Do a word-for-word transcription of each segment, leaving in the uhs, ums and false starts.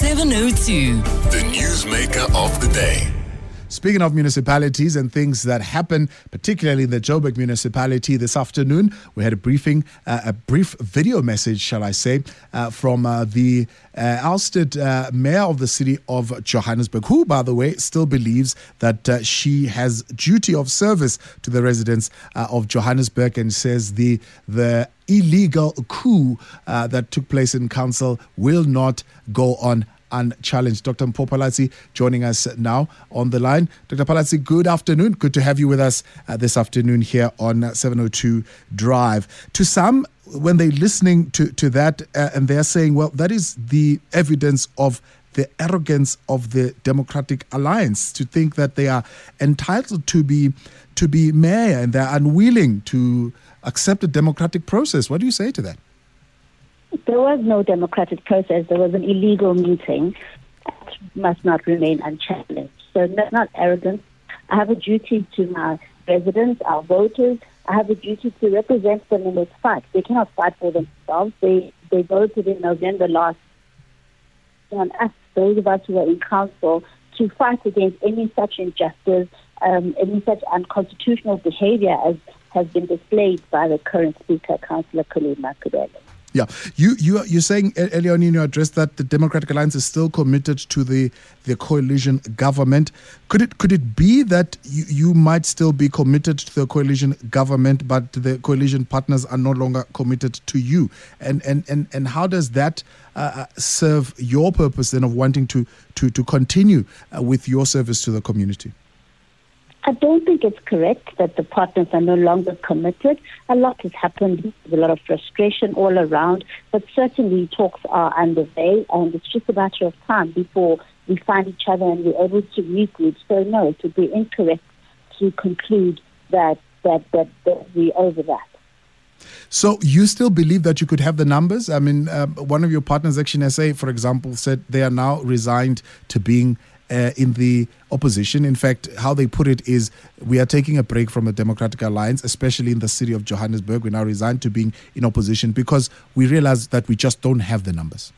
seven oh two. The newsmaker of the day. Speaking of municipalities and things that happen, particularly in the Joburg municipality this afternoon, we had a briefing, uh, a brief video message, shall I say, uh, from uh, the uh, ousted uh, mayor of the city of Johannesburg, who, by the way, still believes that uh, she has duty of service to the residents uh, of Johannesburg, and says the the illegal coup uh, that took place in council will not go on unchallenged. Doctor Mpho Phalatse joining us now on the line. Doctor Phalatse, good afternoon. Good to have you with us uh, this afternoon here on seven oh two Drive. To some, when they're listening to, to that uh, and they're saying, well, that is the evidence of the arrogance of the Democratic Alliance, to think that they are entitled to be to be mayor and they're unwilling to accept a democratic process. What do you say to that? There was no democratic process. There was an illegal meeting that must not remain unchallenged. So that's not arrogance. I have a duty to my residents, our voters. I have a duty to represent them in this fight. They cannot fight for themselves. They they voted in November last on us, those of us who are in council, to fight against any such injustice, um, any such unconstitutional behavior as has been displayed by the current Speaker, Councillor Colleen Makubele. Yeah, you you you're saying earlier on in your address that the Democratic Alliance is still committed to the, the coalition government. Could it could it be that you, you might still be committed to the coalition government, but the coalition partners are no longer committed to you? And and and, and how does that uh, serve your purpose then of wanting to to to continue uh, with your service to the community? I don't think it's correct that the partners are no longer committed. A lot has happened. There's a lot of frustration all around, but certainly talks are underway, and it's just a matter of time before we find each other and we're able to regroup. So no, it would be incorrect to conclude that that that, that we're over that. So you still believe that you could have the numbers? I mean, uh, one of your partners, Action S A, for example, said they are now resigned to being Uh, in the opposition. In fact, how they put it is, we are taking a break from the Democratic Alliance, especially in the city of Johannesburg. We now resigned to being in opposition because we realize that we just don't have the numbers.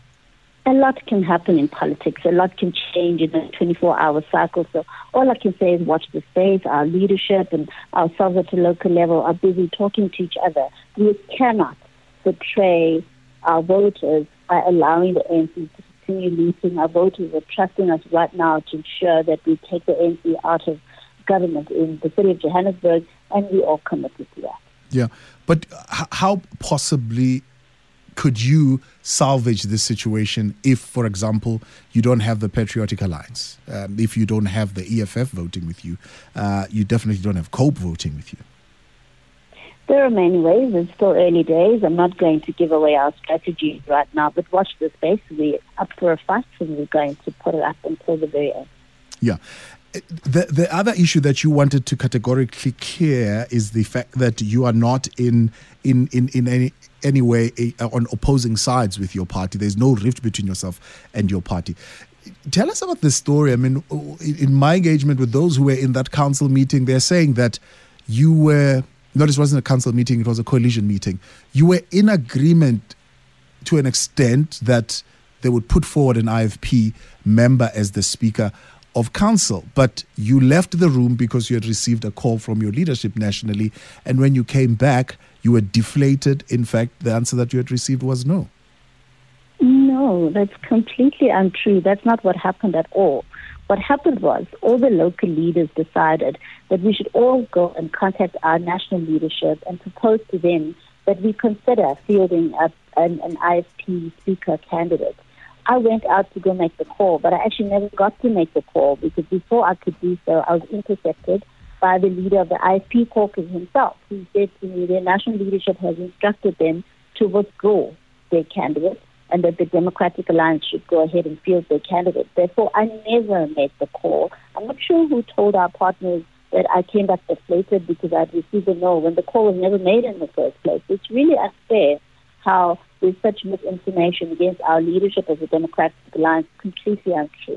A lot can happen in politics. A lot can change in a twenty-four hour cycle. So all I can say is watch the space. Our leadership and ourselves at the local level are busy talking to each other. We cannot betray our voters by allowing the A N C to meeting. Our voters are trusting us right now to ensure that we take the A N C out of government in the city of Johannesburg, and we are committed to that. Yeah, but how possibly could you salvage this situation if, for example, you don't have the Patriotic Alliance, um, if you don't have the E F F voting with you, uh, you definitely don't have COPE voting with you? There are many ways. It's still early days. I'm not going to give away our strategy right now, but watch the space. We're up for a fight, and we're going to put it up until the very end. Yeah. The the other issue that you wanted to categorically clear is the fact that you are not in in, in, in any any way uh, on opposing sides with your party. There's no rift between yourself and your party. Tell us about this story. I mean, in my engagement with those who were in that council meeting, they're saying that you were... Notice it wasn't a council meeting, it was a coalition meeting. You were in agreement to an extent that they would put forward an I F P member as the Speaker of Council. But you left the room because you had received a call from your leadership nationally. And when you came back, you were deflated. In fact, the answer that you had received was no. No, that's completely untrue. That's not what happened at all. What happened was all the local leaders decided that we should all go and contact our national leadership and propose to them that we consider fielding a, an, an I F P speaker candidate. I went out to go make the call, but I actually never got to make the call because before I could do so, I was intercepted by the leader of the I F P caucus himself, who said to me their national leadership has instructed them to withdraw their candidate, and that the Democratic Alliance should go ahead and field their candidate. Therefore, I never made the call. I'm not sure who told our partners that I came back deflated because I'd received a no when the call was never made in the first place. It's really unfair how there's such misinformation against our leadership as a Democratic Alliance. Completely untrue.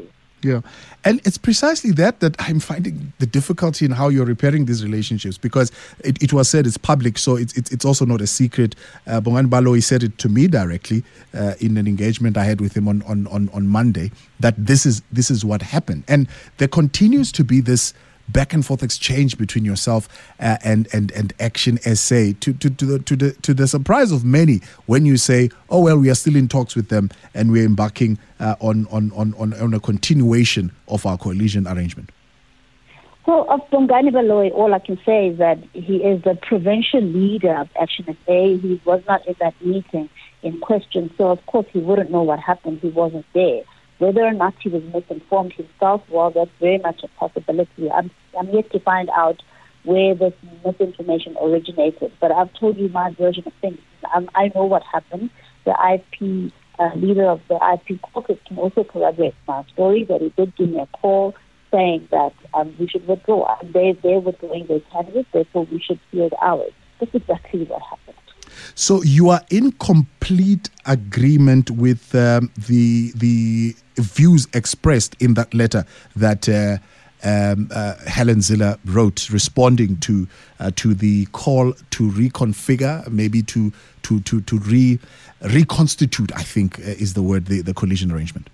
Yeah. And it's precisely that that I'm finding the difficulty in how you're repairing these relationships, because it, it was said it's public, so it's it's, it's also not a secret. Uh, Bongani Baloyi said it to me directly uh, in an engagement I had with him on, on, on, on Monday, that this is this is what happened. And there continues to be this back and forth exchange between yourself uh, and and and Action S A, to to to the to the to the surprise of many, when you say, oh well, we are still in talks with them and we're embarking uh, on, on on on on a continuation of our coalition arrangement. Well, of Bongani Baloyi, all I can say is that he is the provincial leader of Action S A. He was not in that meeting in question, so of course he wouldn't know what happened. He wasn't there. Whether or not he was misinformed himself, well, that's very much a possibility. I'm, I'm yet to find out where this misinformation originated. But I've told you my version of things. Um, I know what happened. The I P uh, leader of the I P caucus can also corroborate my story, that he did give me a call saying that um, we should withdraw. They, they're withdrawing their candidates, therefore we should field ours. That's exactly what happened. So you are in complete agreement with um, the the views expressed in that letter that uh, um, uh, Helen Zille wrote, responding to uh, to the call to reconfigure, maybe to to to to re reconstitute, I think uh, is the word, the, the coalition arrangement.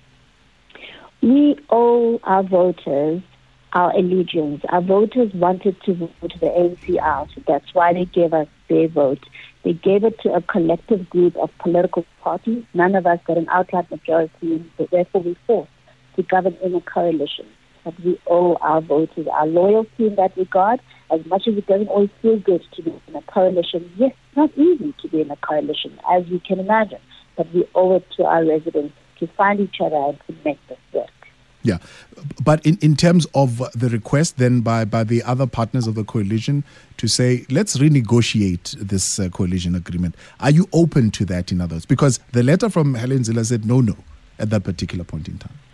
We owe our voters our allegiance. Our voters wanted to vote the A N C out. That's why they gave us their vote. They gave it to a collective group of political parties. None of us got an outright majority, and therefore we forced to govern in a coalition. But we owe our voters our loyalty in that regard. As much as it doesn't always feel good to be in a coalition, yes, it's not easy to be in a coalition, as you can imagine. But we owe it to our residents to find each other and to make this work. Yeah, but in, in terms of the request then by, by the other partners of the coalition to say, let's renegotiate this uh, coalition agreement, are you open to that, in other words? Because the letter from Helen Zille said no, no, at that particular point in time.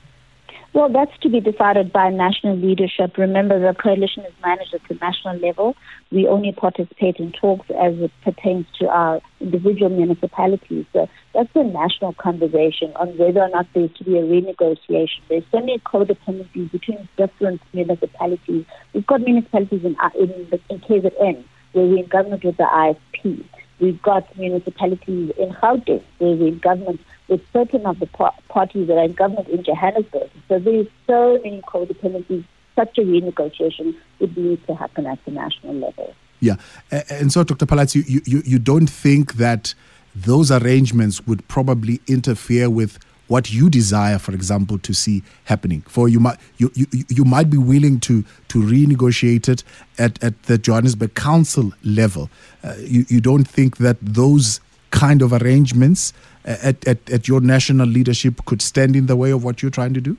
Well, that's to be decided by national leadership. Remember, the coalition is managed at the national level. We only participate in talks as it pertains to our individual municipalities. So that's a national conversation on whether or not there's to be a renegotiation. There's so many codependencies between different municipalities. We've got municipalities in, in, in K Z N where we're in government with the I F P. We've got municipalities in Gauteng where we're in government with certain of the par- parties that are in government in Johannesburg. So there's so many codependencies. Such a renegotiation would need to happen at the national level. Yeah. And so, Doctor Palatsi, you, you, you don't think that those arrangements would probably interfere with what you desire, for example, to see happening? For you might you, you, you might be willing to to renegotiate it at, at the Johannesburg Council level. Uh, you, you don't think that those kind of arrangements at, at, at your national leadership could stand in the way of what you're trying to do?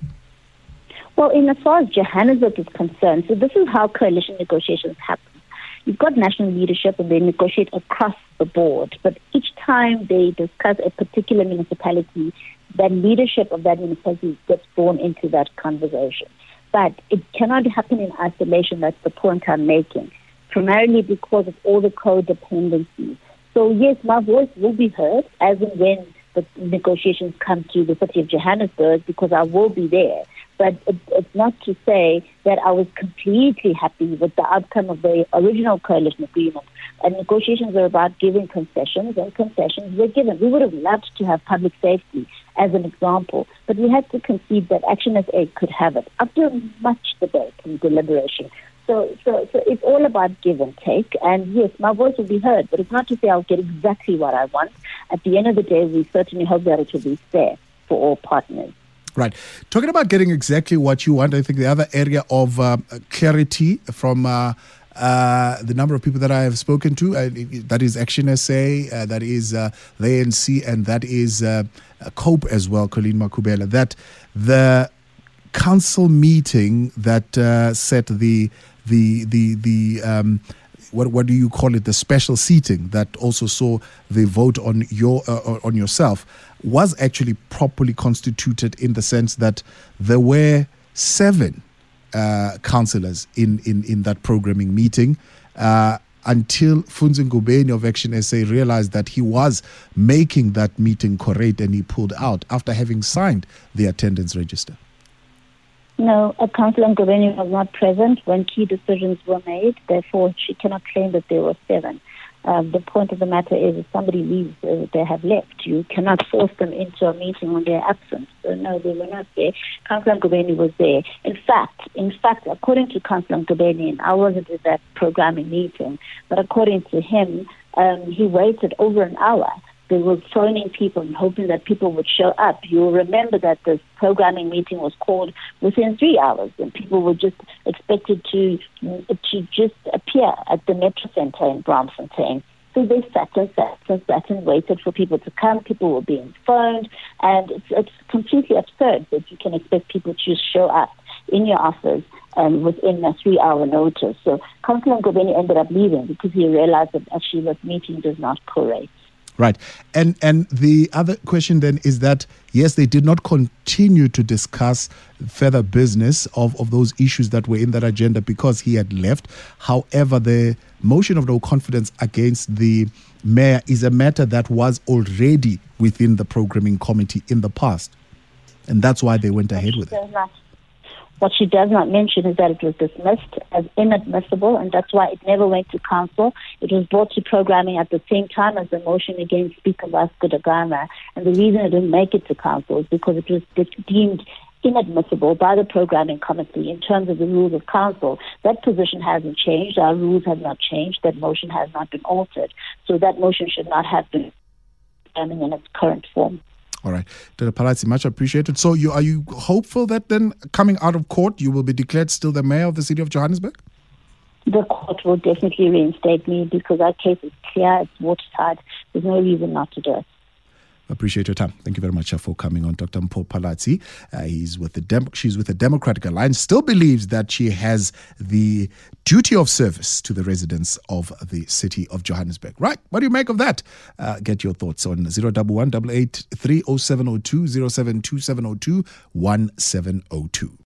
Well, in as far as Johannesburg is concerned, so this is how coalition negotiations happen. You've got national leadership and they negotiate across the board, but each time they discuss a particular municipality, that leadership of that municipality gets drawn into that conversation. But it cannot happen in isolation. That's the point I'm making, primarily because of all the codependencies. So yes, my voice will be heard as and when the negotiations come to the city of Johannesburg, because I will be there. But it, it's not to say that I was completely happy with the outcome of the original coalition agreement. And negotiations are about giving concessions, and concessions were given. We would have loved to have public safety as an example, but we had to concede that Action S A could have it after much debate and deliberation. So, so, so it's all about give and take. And yes, my voice will be heard, but it's not to say I'll get exactly what I want. At the end of the day, we certainly hope that it will be fair for all partners. Right. Talking about getting exactly what you want, I think the other area of uh, clarity from uh, uh, the number of people that I have spoken to, uh, that is Action S A, uh, that is uh, the A N C, and that is uh, COPE as well, Colleen Makhubela, that the council meeting that uh, set the the the the um, what what do you call it, the special seating that also saw the vote on your uh, on yourself, was actually properly constituted in the sense that there were seven uh, councillors in, in, in that programming meeting uh, until Funzi Ngubeni of Action S A realized that he was making that meeting correct and he pulled out after having signed the attendance register. No, uh, Councillor Ngobeni was not present when key decisions were made. Therefore, she cannot claim that there were seven. Um, the point of the matter is, if somebody leaves, uh, they have left. You cannot force them into a meeting when they're absent. So no, they were not there. Councillor Ngobeni was there. In fact, in fact, according to Councillor Ngobeni, and I wasn't at that programming meeting, but according to him, um, he waited over an hour. They were phoning people and hoping that people would show up. You'll remember that the programming meeting was called within three hours, and people were just expected to to just appear at the Metro Centre in Braamfontein. So they sat and sat and sat and waited for people to come. People were being phoned, and it's, it's completely absurd that you can expect people to just show up in your office um, within a three-hour notice. So Councillor Ngobeni ended up leaving because he realized that actually this meeting does not correlate. Right. And and the other question then is that, yes, they did not continue to discuss further business of, of those issues that were in that agenda because he had left. However, the motion of no confidence against the mayor is a matter that was already within the programming committee in the past. And that's why they went ahead with it. What she does not mention is that it was dismissed as inadmissible, and that's why it never went to council. It was brought to programming at the same time as the motion against Speaker Vasco da Gama. And the reason it didn't make it to council is because it was deemed inadmissible by the programming committee in terms of the rules of council. That position hasn't changed. Our rules have not changed. That motion has not been altered. So that motion should not have been programming in its current form. All right. Doctor Phalatse, much appreciated. So you are you hopeful that then coming out of court, you will be declared still the mayor of the city of Johannesburg? The court will definitely reinstate me because our case is clear, it's watertight. There's no reason not to do it. Appreciate your time. Thank you very much for coming on, Doctor Mpho Phalatse. Uh, he's with the Dem- she's with the Democratic Alliance. Still believes that she has the duty of service to the residents of the city of Johannesburg. Right? What do you make of that? Uh, get your thoughts on zero one one eight eight three oh seven oh two, zero seven two seven oh two one seven oh two.